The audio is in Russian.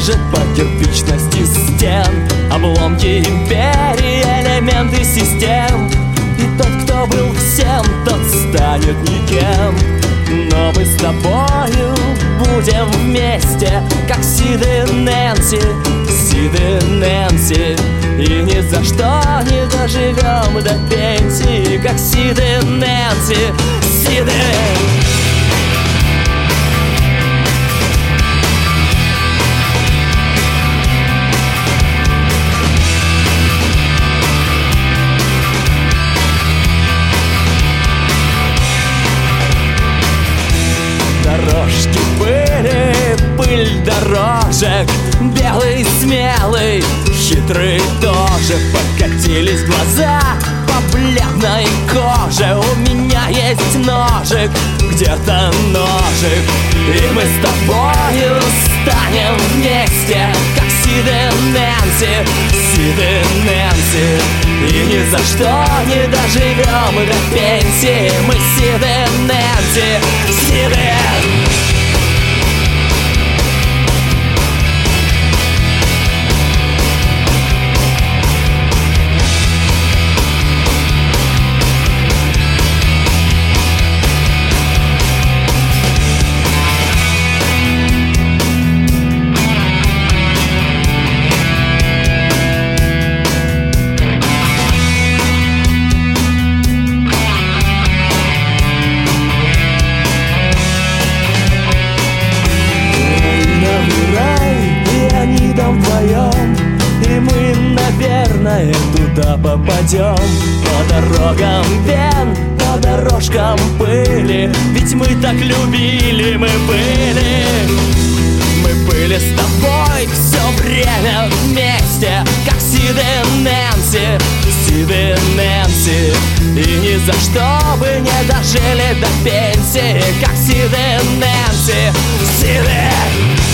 ложит по кирпичности стен. Обломки империи, элементы систем. И тот, кто был всем, тот станет никем. Но мы с тобою будем вместе, как Сид и Нэнси, Сид и Нэнси. И ни за что не доживем до пенсии, как Сид и Нэнси, Сид и... Дорожки пыли, пыль дорожек, белый, смелый, хитрый тоже. Покатились глаза по бледной коже. У меня есть ножик, где-то ножик. И мы с тобою станем вместе, как Сид и Нэнси, Сид и Нэнси. И ни за что не доживем до пенсии. Мы Сид и Нэнси, Сид и... И мы, наверное, туда попадем. По дорогам вен, по дорожкам пыли. Ведь мы так любили, мы были с тобой все время вместе, как Сид и Нэнси, Сид и Нэнси. И ни за что бы не дожили до пенсии, как Сид и Нэнси, Сид и...